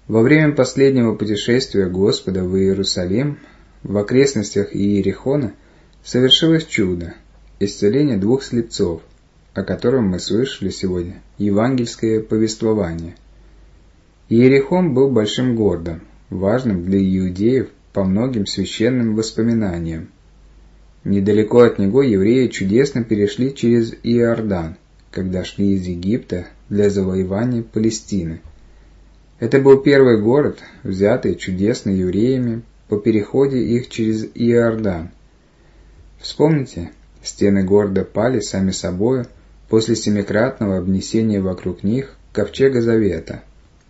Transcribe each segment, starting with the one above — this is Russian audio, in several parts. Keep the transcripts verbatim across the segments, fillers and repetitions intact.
Во время последнего путешествия Господа в Иерусалим, в окрестностях Иерихона, совершилось чудо – исцеление двух слепцов, о котором мы слышали сегодня, евангельское повествование. Иерихон был большим городом, важным для иудеев по многим священным воспоминаниям. Недалеко от него евреи чудесно перешли через Иордан, когда шли из Египта для завоевания Палестины. Это был первый город, взятый чудесно евреями по переходе их через Иордан. Вспомните, стены города пали сами собою после семикратного обнесения вокруг них ковчега Завета.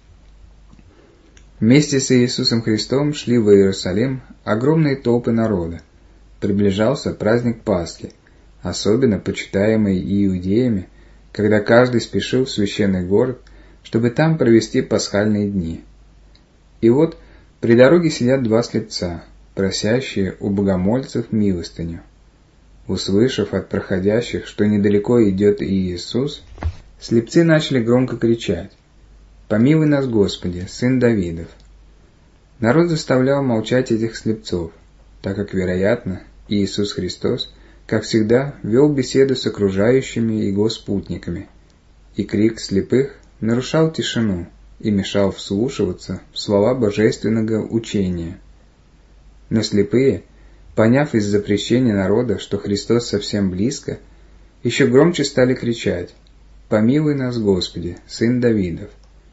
Вместе с Иисусом Христом шли в Иерусалим огромные толпы народа. Приближался праздник Пасхи, особенно почитаемый иудеями, когда каждый спешил в священный город, чтобы там провести пасхальные дни. И вот при дороге сидят два слепца, просящие у богомольцев милостыню. Услышав от проходящих, что недалеко идет Иисус, слепцы начали громко кричать: «Помилуй нас, Господи, Сын Давидов!» Народ заставлял молчать этих слепцов, так как, вероятно, Иисус Христос, как всегда, вел беседу с окружающими Его спутниками, и крик слепых нарушал тишину и мешал вслушиваться в слова божественного учения. Но слепые, поняв из запрещения народа, что Христос совсем близко, еще громче стали кричать: «Помилуй нас, Господи, Сын Давидов!»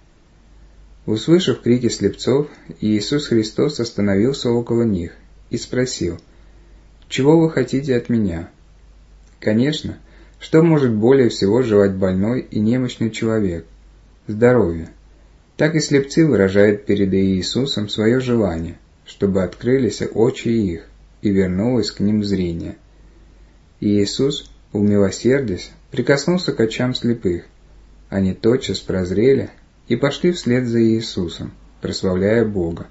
Услышав крики слепцов, Иисус Христос остановился около них и спросил: «Чего вы хотите от меня?» Конечно, что может более всего желать больной и немощный человек? Здоровье. Так и слепцы выражают перед Иисусом свое желание, чтобы открылись очи их и вернулось к ним зрение. И Иисус, умилосердясь, прикоснулся к очам слепых. Они тотчас прозрели и пошли вслед за Иисусом, прославляя Бога.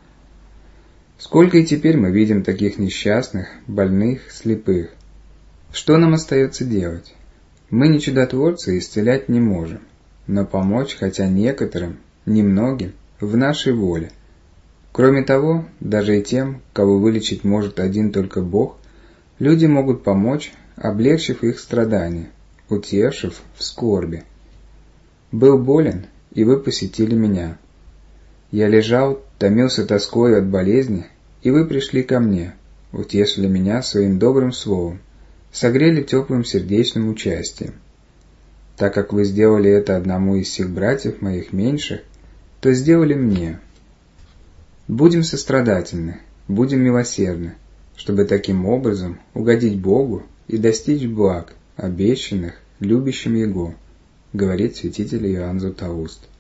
Сколько и теперь мы видим таких несчастных, больных, слепых. Что нам остается делать? Мы не чудотворцы и исцелять не можем, но помочь хотя некоторым, немногим, в нашей воле. Кроме того, даже и тем, кого вылечить может один только Бог, люди могут помочь, облегчив их страдания, утешив в скорби. Был болен, и вы посетили меня. Я лежал, томился тоской от болезни, и вы пришли ко мне, утешили меня своим добрым словом, согрели теплым сердечным участием. Так как вы сделали это одному из всех братьев моих меньших, то сделали мне. Будем сострадательны, будем милосердны, чтобы таким образом угодить Богу и достичь благ, обещанных любящим Его, говорит святитель Иоанн Златоуст.